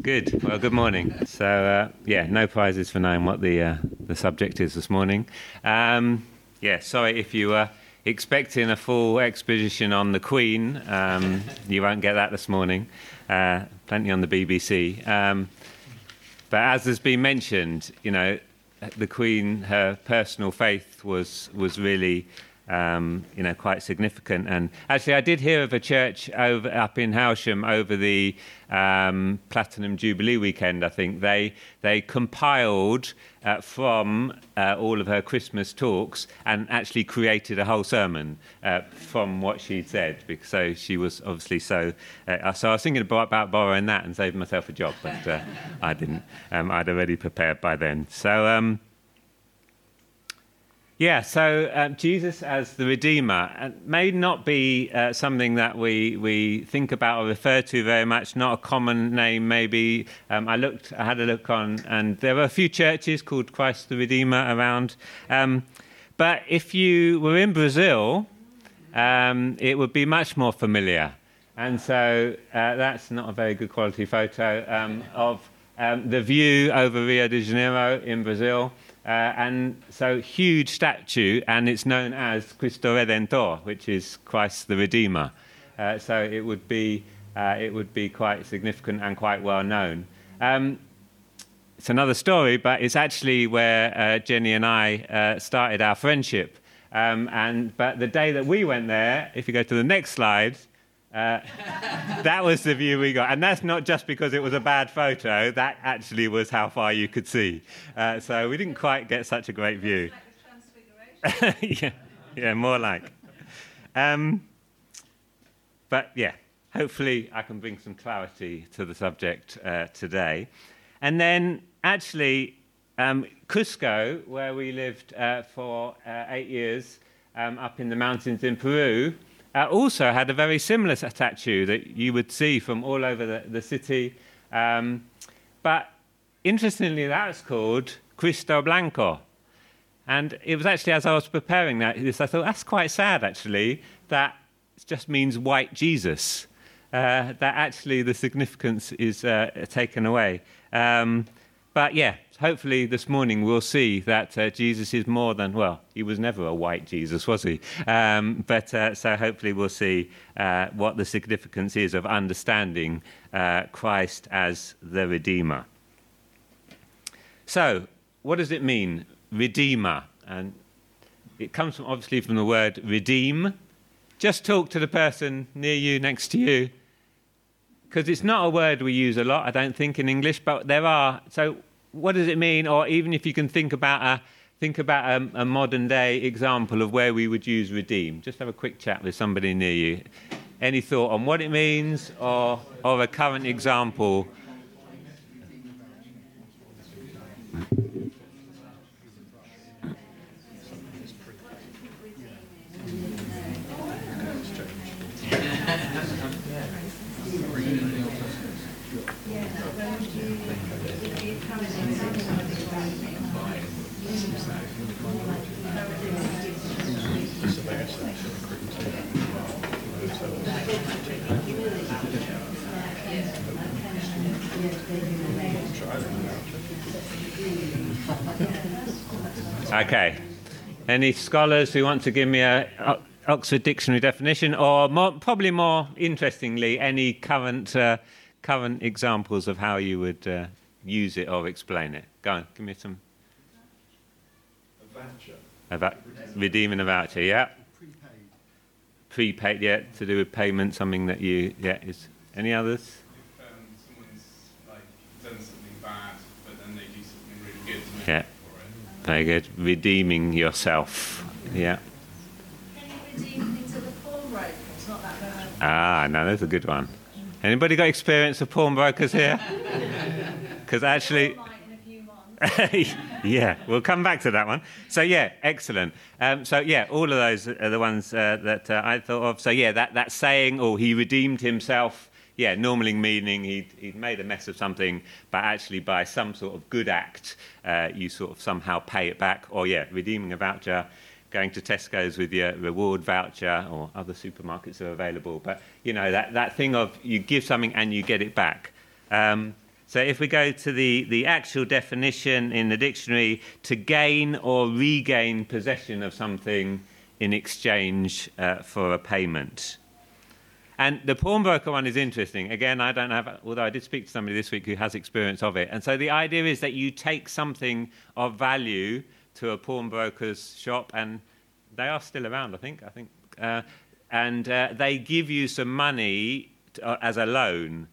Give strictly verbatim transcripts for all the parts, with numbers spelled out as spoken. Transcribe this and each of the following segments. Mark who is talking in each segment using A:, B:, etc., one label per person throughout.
A: Good. Well, good morning. So, uh, yeah, no prizes for knowing what the uh, the subject is this morning. Um, yeah, sorry if you were expecting a full exposition on the Queen. Um, you won't get that this morning. Uh, plenty on the B B C. Um, but as has been mentioned, you know, the Queen, her personal faith was was really, um, you know, quite significant. And actually, I did hear of a church over up in Howsham over the um, Platinum Jubilee weekend. I think they they compiled uh, from uh, all of her Christmas talks and actually created a whole sermon uh, from what she'd said. Because so she was obviously so. Uh, so I was thinking about, about borrowing that and saving myself a job, but uh, I didn't. Um, I'd already prepared by then. So. Um, Yeah, so um, Jesus as the Redeemer uh, may not be uh, something that we we think about or refer to very much. Not a common name, maybe. Um, I looked, I had a look on, and there were a few churches called Christ the Redeemer around. Um, but if you were in Brazil, um, it would be much more familiar. And so uh, that's not a very good quality photo um, of um, the view over Rio de Janeiro in Brazil. Uh, and so huge statue, and it's known as Cristo Redentor, which is Christ the Redeemer. Uh, so it would be uh, it would be quite significant and quite well known. Um, it's another story, but it's actually where uh, Jenny and I uh, started our friendship. Um, and but the day that we went there, if you go to the next slide. Uh, that was the view we got, and that's not just because it was a bad photo. That actually was how far you could see. Uh, so we didn't quite get such a great view. Like yeah, yeah, more like. Um, but yeah, hopefully I can bring some clarity to the subject uh, today. And then actually, um, Cusco, where we lived uh, for uh, eight years, um, up in the mountains in Peru. Uh, also had a very similar statue that you would see from all over the, the city. Um, but interestingly, that's called Cristo Blanco. And it was actually as I was preparing that, this, I thought, that's quite sad, actually, that it just means white Jesus. Uh, that actually the significance is uh, taken away. Um, but yeah, hopefully this morning we'll see that uh, Jesus is more than, well, he was never a white Jesus, was he? Um, but uh, so hopefully we'll see uh, what the significance is of understanding uh, Christ as the Redeemer. So, what does it mean, Redeemer? And it comes from, obviously from the word redeem. Just talk to the person near you, next to you, because it's not a word we use a lot, I don't think, in English, but there are. So what does it mean? Or even if you can think about a think about a, a modern day example of where we would use redeem. Just have a quick chat with somebody near you. Any thought on what it means, or or a current example? Okay. Any scholars who want to give me a o- Oxford Dictionary definition, or more, probably more interestingly, any current uh, current examples of how you would uh, use it or explain it? Go on, give me some.
B: A voucher.
A: A va- redeeming a voucher, yeah.
B: Prepaid.
A: Prepaid, yeah, to do with payment, something that you, yeah, is. Any others?
C: If um, someone's like done something bad, but then they do something really good to make
A: Yeah.
C: up for it.
A: Very good. Redeeming yourself, yeah.
D: Can you redeem things at the pawnbroker? It's not that bad.
A: Ah, no, that's a good one. Anybody got experience of pawnbrokers here? Because actually,
D: Might in a few months.
A: yeah, we'll come back to that one. So yeah, excellent. Um, so yeah, all of those are the ones uh, that uh, I thought of. So yeah, that, that saying, or he redeemed himself, yeah, normally meaning he'd, he'd made a mess of something, but actually by some sort of good act, uh, you sort of somehow pay it back. Or yeah, redeeming a voucher, going to Tesco's with your reward voucher, or other supermarkets are available. But, you know, that, that thing of you give something and you get it back. Um, So if we go to the, the actual definition in the dictionary, to gain or regain possession of something in exchange uh, for a payment. And the pawnbroker one is interesting. Again, I don't have, although I did speak to somebody this week who has experience of it. And so the idea is that you take something of value to a pawnbroker's shop, and they are still around, I think. I think, uh, and uh, they give you some money to, uh, as a loan.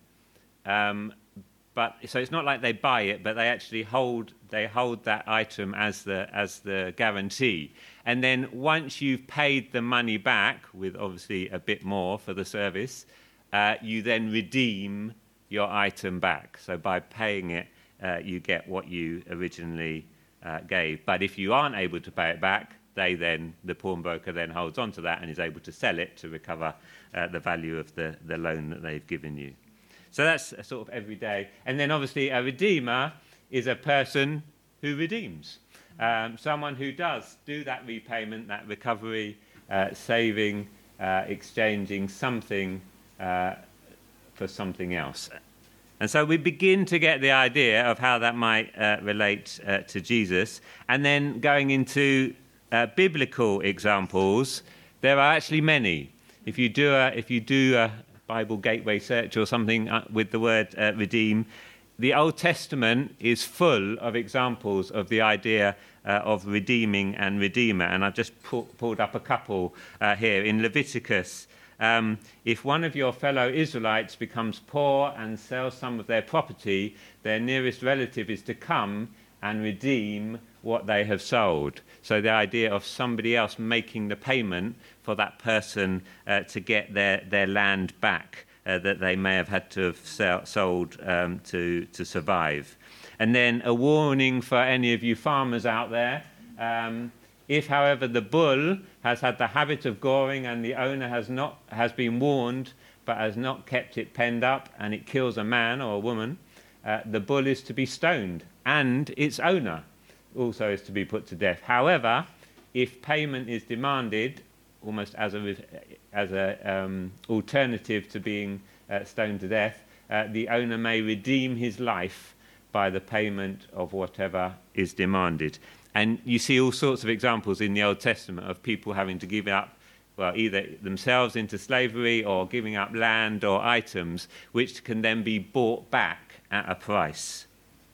A: Um, But so it's not like they buy it, but they actually hold they hold that item as the as the guarantee. And then once you've paid the money back, with obviously a bit more for the service, uh, you then redeem your item back. So by paying it, uh, you get what you originally uh, gave. But if you aren't able to pay it back, they then the pawnbroker then holds on to that and is able to sell it to recover uh, the value of the, the loan that they've given you. So that's a sort of every day. And then obviously a redeemer is a person who redeems. Um, someone who does do that repayment, that recovery, uh, saving, uh, exchanging something uh, for something else. And so we begin to get the idea of how that might uh, relate uh, to Jesus. And then going into uh, biblical examples, there are actually many. If you do a, if you do a Bible Gateway search or something uh, with the word uh, redeem, the Old Testament is full of examples of the idea uh, of redeeming and redeemer. And I've just pu- pulled up a couple uh, here. In Leviticus, um, if one of your fellow Israelites becomes poor and sells some of their property, their nearest relative is to come and redeem what they have sold. So the idea of somebody else making the payment for that person uh, to get their, their land back uh, that they may have had to have sell, sold um, to, to survive. And then a warning for any of you farmers out there. Um, if, however, the bull has had the habit of goring and the owner has not has been warned but has not kept it penned up and it kills a man or a woman, uh, the bull is to be stoned and its owner also is to be put to death. However, if payment is demanded, almost as a as a um, alternative to being uh, stoned to death, uh, the owner may redeem his life by the payment of whatever is demanded. And you see all sorts of examples in the Old Testament of people having to give up, well, either themselves into slavery or giving up land or items, which can then be bought back at a price.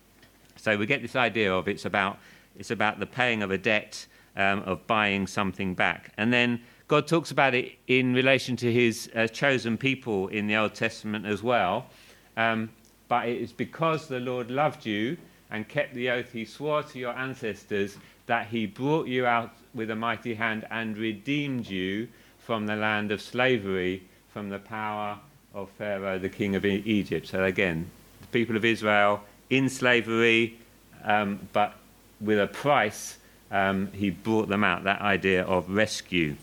A: So we get this idea of it's about it's about the paying of a debt, um, of buying something back. And then God talks about it in relation to his uh, chosen people in the Old Testament as well. Um, but it is because the Lord loved you and kept the oath he swore to your ancestors that he brought you out with a mighty hand and redeemed you from the land of slavery, from the power of Pharaoh, the king of e- Egypt. So again, the people of Israel in slavery, um, but with a price, um, he brought them out, that idea of rescue.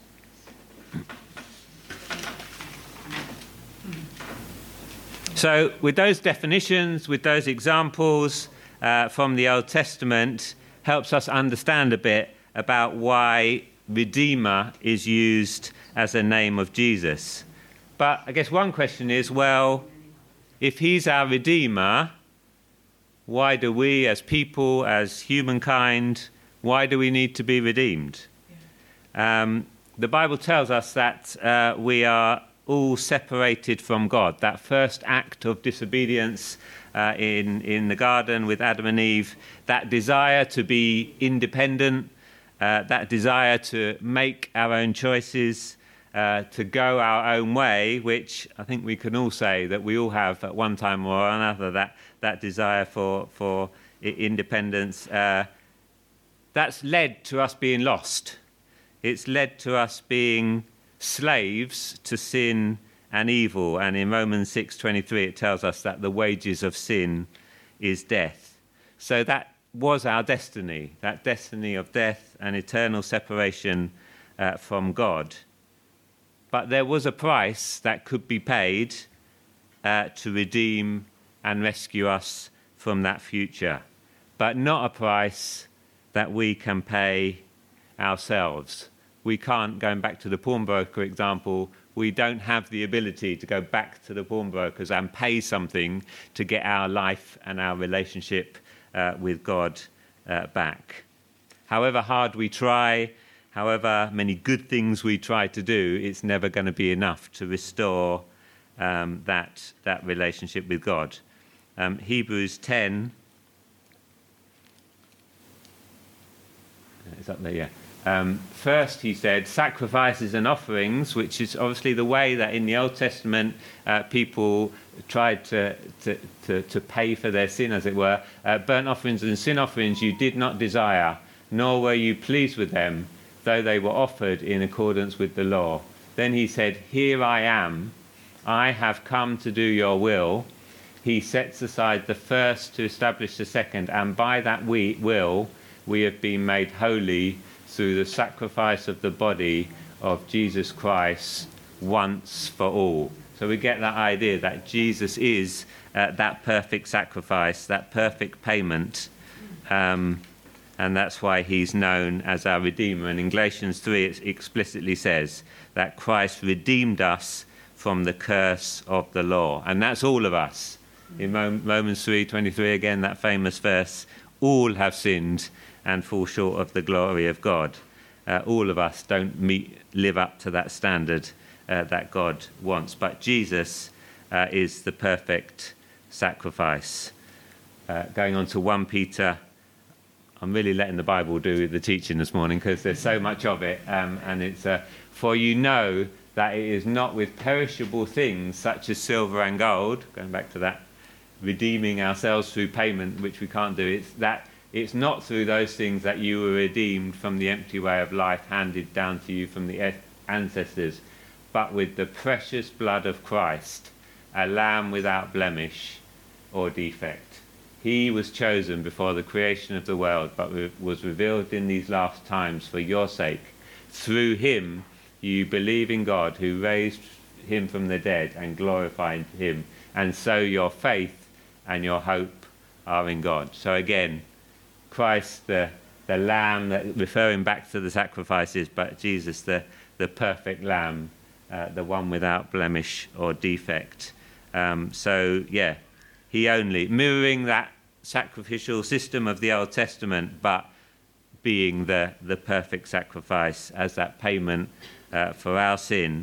A: So with those definitions, with those examples uh, from the Old Testament, helps us understand a bit about why Redeemer is used as a name of Jesus. But I guess one question is, well, if he's our Redeemer, why do we as people, as humankind, why do we need to be redeemed? Um, the Bible tells us that uh, we are all separated from God. That first act of disobedience uh, in, in the garden with Adam and Eve, that desire to be independent, uh, that desire to make our own choices, uh, to go our own way, which I think we can all say that we all have at one time or another, that, that desire for, for independence, uh, that's led to us being lost. It's led to us being slaves to sin and evil. And in Romans six twenty-three, it tells us that the wages of sin is death. So that was our destiny, that destiny of death and eternal separation uh, from God. But there was a price that could be paid uh, to redeem and rescue us from that future, but not a price that we can pay ourselves. We can't, going back to the pawnbroker example, we don't have the ability to go back to the pawnbrokers and pay something to get our life and our relationship uh, with God uh, back. However hard we try, however many good things we try to do, it's never going to be enough to restore um, that, that relationship with God. Um, Hebrews ten, it's up there, yeah. Um, first, he said, sacrifices and offerings, which is obviously the way that in the Old Testament uh, people tried to, to, to, to pay for their sin, as it were. Uh, burnt offerings and sin offerings you did not desire, nor were you pleased with them, though they were offered in accordance with the law. Then he said, here I am, I have come to do your will. He sets aside the first to establish the second, and by that we will we have been made holy through the sacrifice of the body of Jesus Christ once for all. So we get that idea that Jesus is uh, that perfect sacrifice, that perfect payment, um, and that's why he's known as our Redeemer. And in Galatians three it explicitly says that Christ redeemed us from the curse of the law. And that's all of us. In Romans three twenty-three, again, that famous verse, all have sinned and fall short of the glory of God. Uh, all of us don't meet, live up to that standard uh, that God wants. But Jesus uh, is the perfect sacrifice. Uh, going on to First Peter, I'm really letting the Bible do the teaching this morning because there's so much of it. Um, and it's, uh, for you know that it is not with perishable things such as silver and gold, going back to that, redeeming ourselves through payment, which we can't do. It's that it's not through those things that you were redeemed from the empty way of life handed down to you from the ancestors, but with the precious blood of Christ, a lamb without blemish or defect. He was chosen before the creation of the world, but was revealed in these last times for your sake. Through him you believe in God, who raised him from the dead and glorified him, and so your faith and your hope are in God. So again, Christ, the, the lamb, that, referring back to the sacrifices, but Jesus, the, the perfect lamb, uh, the one without blemish or defect. Um, so, yeah, he only, mirroring that sacrificial system of the Old Testament, but being the, the perfect sacrifice as that payment uh, for our sin,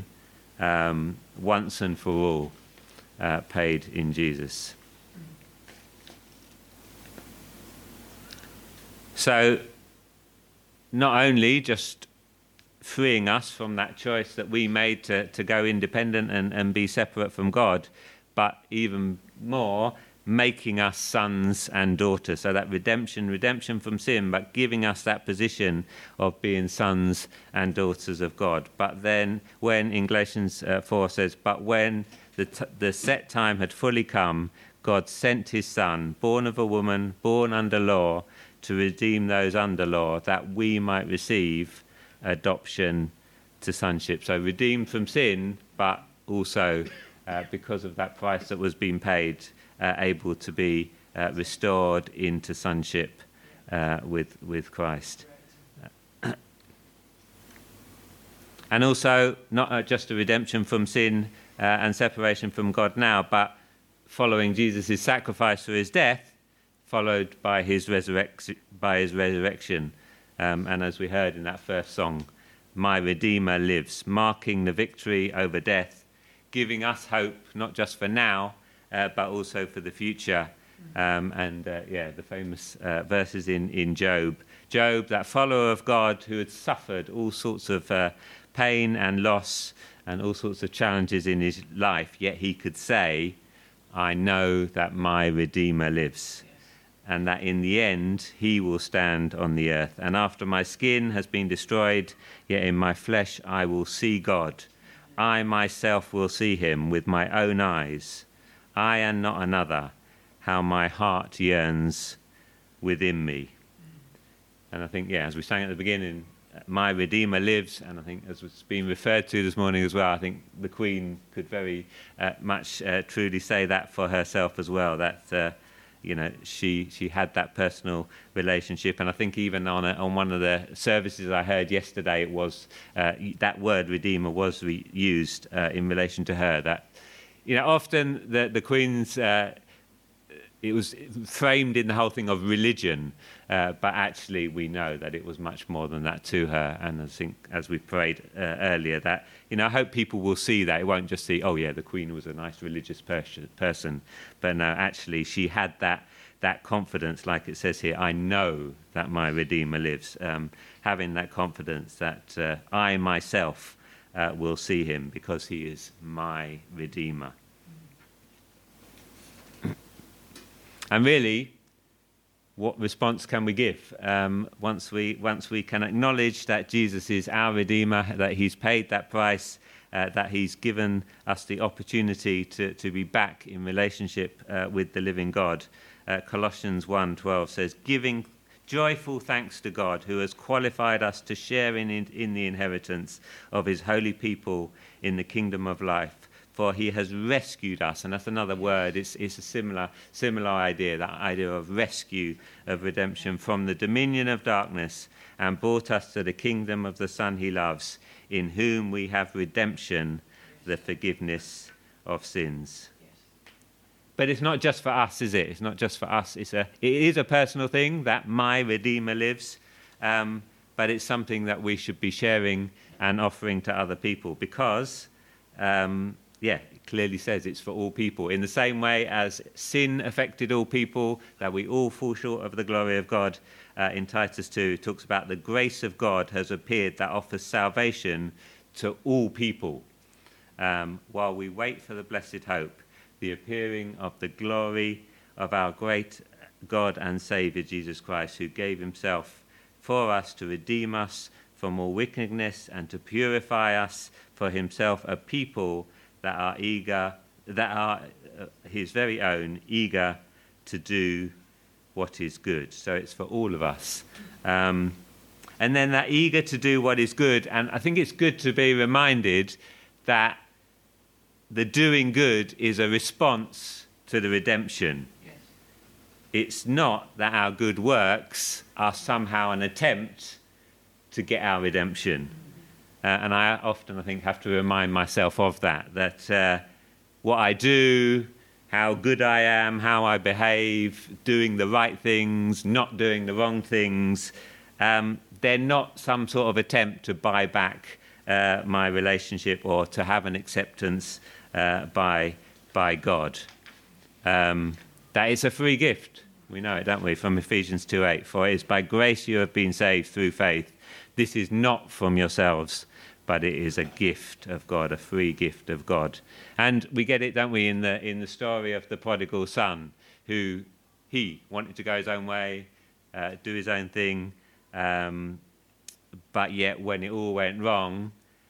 A: um, once and for all, uh, paid in Jesus. So, not only just freeing us from that choice that we made to, to go independent and, and be separate from God, but even more, making us sons and daughters. So that redemption, redemption from sin, but giving us that position of being sons and daughters of God. But then when, in Galatians uh, four says, but when the, t- the set time had fully come, God sent his son, born of a woman, born under law, to redeem those under law, that we might receive adoption to sonship. So redeemed from sin, but also uh, because of that price that was being paid, uh, able to be uh, restored into sonship uh, with with Christ. And also not uh, just a redemption from sin uh, and separation from God now, but following Jesus' sacrifice for his death, followed by his resurrection, by his resurrection. Um, and as we heard in that first song, my Redeemer lives, marking the victory over death, giving us hope, not just for now, uh, but also for the future. Um, and uh, yeah, the famous uh, verses in, in Job. Job, that follower of God who had suffered all sorts of uh, pain and loss and all sorts of challenges in his life, yet he could say, I know that my Redeemer lives. And that in the end he will stand on the earth. And after my skin has been destroyed, yet in my flesh I will see God. I myself will see him with my own eyes. I and not another. How my heart yearns within me. And I think, yeah, as we sang at the beginning, my Redeemer lives, and I think as it's been referred to this morning as well, I think the Queen could very uh, much uh, truly say that for herself as well, that uh, you know, she she had that personal relationship. And I think even on a, on one of the services I heard yesterday, it was uh, that word Redeemer was re- used uh, in relation to her. That, you know, often the the Queen's uh, it was framed in the whole thing of religion, uh, but actually we know that it was much more than that to her. And I think, as we prayed uh, earlier, that, you know, I hope people will see that. It won't just see, oh yeah, the Queen was a nice religious pers- person, but no, actually she had that that confidence, like it says here, I know that my Redeemer lives. Um, having that confidence that uh, I myself uh, will see him because he is my Redeemer. And really, what response can we give um, once we once we can acknowledge that Jesus is our Redeemer, that he's paid that price, uh, that he's given us the opportunity to, to be back in relationship uh, with the living God. Uh, Colossians one twelve says, giving joyful thanks to God who has qualified us to share in, in, in the inheritance of his holy people in the kingdom of life. For he has rescued us, and that's another word. It's, it's a similar similar idea, that idea of rescue, of redemption, from the dominion of darkness, and brought us to the kingdom of the Son he loves, in whom we have redemption, the forgiveness of sins. But it's not just for us, is it? It's not just for us. It's a, it is a personal thing that my Redeemer lives, um, but it's something that we should be sharing and offering to other people because... Um, Yeah, it clearly says it's for all people. In the same way as sin affected all people, that we all fall short of the glory of God, uh, in Titus two, it talks about the grace of God has appeared that offers salvation to all people. Um, while we wait for the blessed hope, the appearing of the glory of our great God and Saviour, Jesus Christ, who gave himself for us to redeem us from all wickedness and to purify us for himself, a people that are eager, that are uh, his very own, eager to do what is good. So it's for all of us. Um, and then that eager to do what is good, and I think it's good to be reminded that the doing good is a response to the redemption. Yes. It's not that our good works are somehow an attempt to get our redemption. Uh, and I often, I think, have to remind myself of that, that uh, what I do, how good I am, how I behave, doing the right things, not doing the wrong things, um, they're not some sort of attempt to buy back uh, my relationship or to have an acceptance uh, by, by God. Um, that is a free gift. We know it, don't we, from Ephesians two eight. For it is by grace you have been saved through faith. This is not from yourselves, but it is a gift of God, a free gift of God. And we get it, don't we, in the in the story of the prodigal son, who he wanted to go his own way, uh, do his own thing, um, but yet when it all went wrong,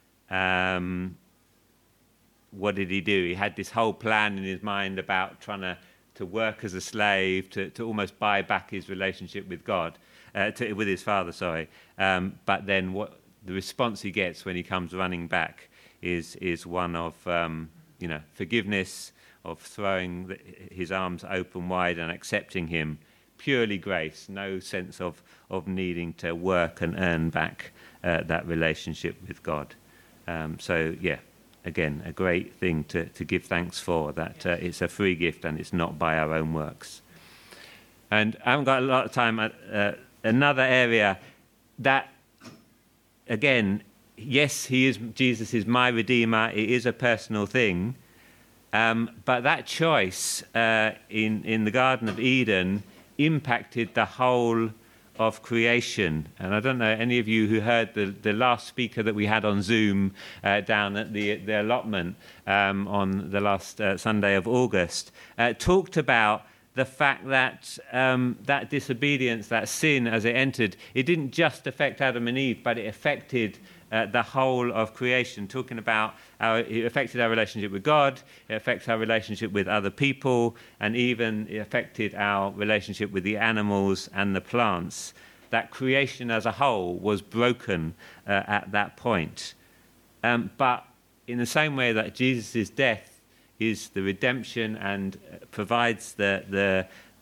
A: um, what did he do? He had this whole plan in his mind about trying to, to work as a slave, to, to almost buy back his relationship with God, uh, to, with his father, sorry. Um, but then what the response he gets when he comes running back is is one of um, you know forgiveness, of throwing the, his arms open wide and accepting him, purely grace, no sense of of needing to work and earn back uh, that relationship with God. Um, so yeah, again, a great thing to, to give thanks for, that uh, it's a free gift and it's not by our own works. And I haven't got a lot of time. Uh, another area that, again, yes, he is, Jesus is my Redeemer. It is a personal thing. Um, but that choice uh, in, in the Garden of Eden impacted the whole of creation. And I don't know, any of you who heard the, the last speaker that we had on Zoom uh, down at the, the allotment um, on the last uh, Sunday of August, uh, talked about the fact that um, that disobedience, that sin as it entered, it didn't just affect Adam and Eve, but it affected uh, the whole of creation, talking about how it affected our relationship with God, it affects our relationship with other people, and even it affected our relationship with the animals and the plants. That creation as a whole was broken uh, at that point. Um, but in the same way that Jesus' death is the redemption and provides the, the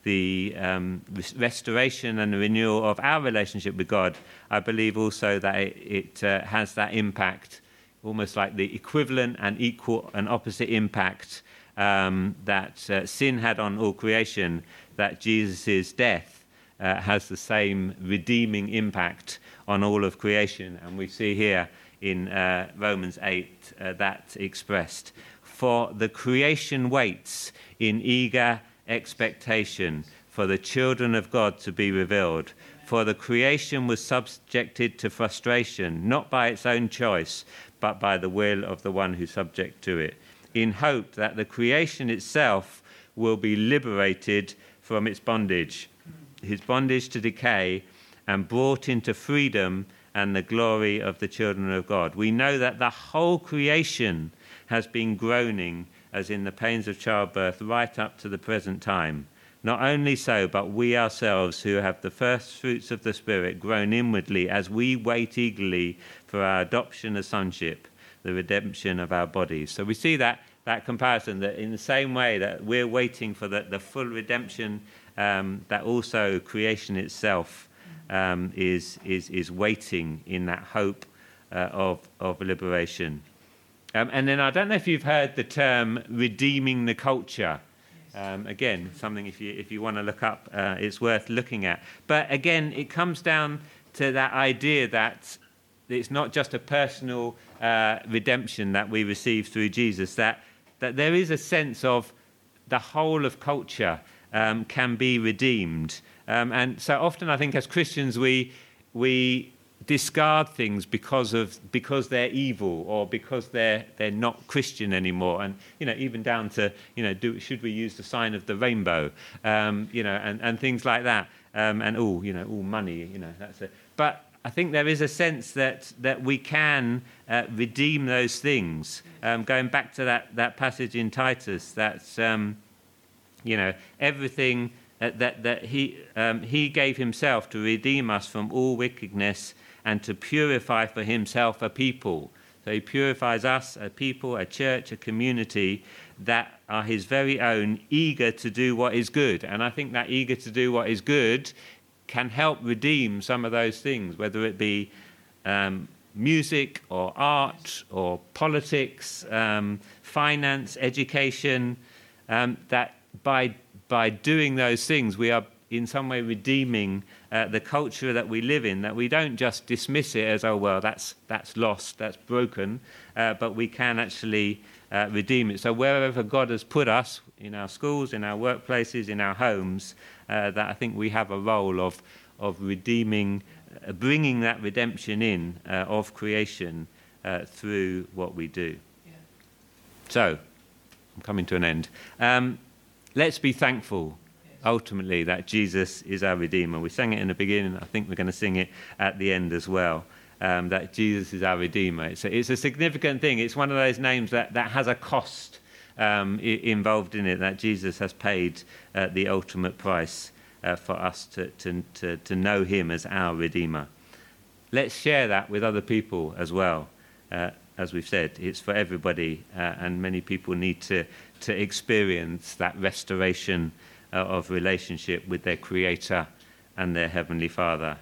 A: the um, restoration and the renewal of our relationship with God, I believe also that it, it uh, has that impact, almost like the equivalent and equal and opposite impact um, that uh, sin had on all creation, that Jesus' death uh, has the same redeeming impact on all of creation. And we see here in uh, Romans eight uh, that expressed. For the creation waits in eager expectation for the children of God to be revealed. For the creation was subjected to frustration, not by its own choice, but by the will of the one who subject to it, in hope that the creation itself will be liberated from its bondage, his bondage to decay, and brought into freedom and the glory of the children of God. We know that the whole creation has been groaning as in the pains of childbirth right up to the present time. Not only so, but we ourselves who have the first fruits of the Spirit groan inwardly as we wait eagerly for our adoption as sonship, the redemption of our bodies. So we see that that comparison, that in the same way that we're waiting for the, the full redemption, um, that also creation itself um, is, is, is waiting in that hope uh, of, of liberation. Um, and then I don't know if you've heard the term redeeming the culture. Um, again, something if you if you want to look up, uh, it's worth looking at. But again, it comes down to that idea that it's not just a personal uh, redemption that we receive through Jesus, that, that there is a sense of the whole of culture um, can be redeemed. Um, and so often I think as Christians we we discard things because of because they're evil or because they're they're not Christian anymore, and you know even down to you know do should we use the sign of the rainbow, um, you know, and, and things like that, um, and oh you know all money, you know that's it. But I think there is a sense that that we can uh, redeem those things. Um, going back to that that passage in Titus, that's um, you know everything that that, that he um, he gave himself to redeem us from all wickedness, and to purify for himself a people. So he purifies us, a people, a church, a community that are his very own, eager to do what is good. And I think that eager to do what is good can help redeem some of those things, whether it be um, music or art or politics, um, finance, education, um, that by by doing those things we are in some way redeeming uh, the culture that we live in, that we don't just dismiss it as, oh, well, that's that's lost, that's broken, uh, but we can actually uh, redeem it. So wherever God has put us, in our schools, in our workplaces, in our homes, uh, that I think we have a role of, of redeeming, uh, bringing that redemption in uh, of creation uh, through what we do. Yeah. So, I'm coming to an end. Um, let's be thankful ultimately that Jesus is our Redeemer. We sang it in the beginning. I think we're going to sing it at the end as well, um, that Jesus is our Redeemer. It's a, it's a significant thing. It's one of those names that, that has a cost um, I- involved in it, that Jesus has paid uh, the ultimate price uh, for us to, to, to, to know him as our Redeemer. Let's share that with other people as well. Uh, as we've said, it's for everybody, uh, and many people need to, to experience that restoration of relationship with their Creator and their Heavenly Father.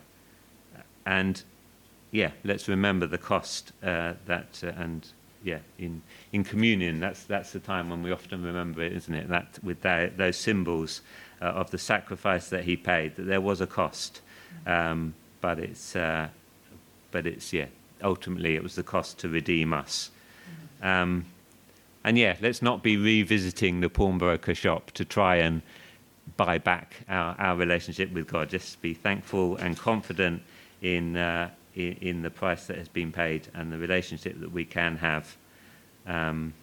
A: And yeah, let's remember the cost uh, that, uh, and yeah, in, in communion, that's that's the time when we often remember it, isn't it? That with that, those symbols uh, of the sacrifice that he paid, that there was a cost, um, but it's uh, but it's yeah, ultimately it was the cost to redeem us. Um, and yeah, let's not be revisiting the pawnbroker shop to try and buy back our, our relationship with God. Just be thankful and confident in, uh, in in the price that has been paid and the relationship that we can have. Um,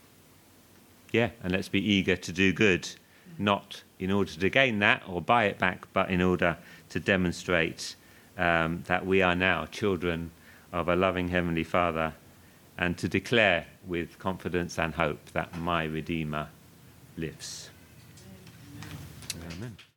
A: yeah, and let's be eager to do good, not in order to gain that or buy it back, but in order to demonstrate um, that we are now children of a loving Heavenly Father, and to declare with confidence and hope that my Redeemer lives. Amen.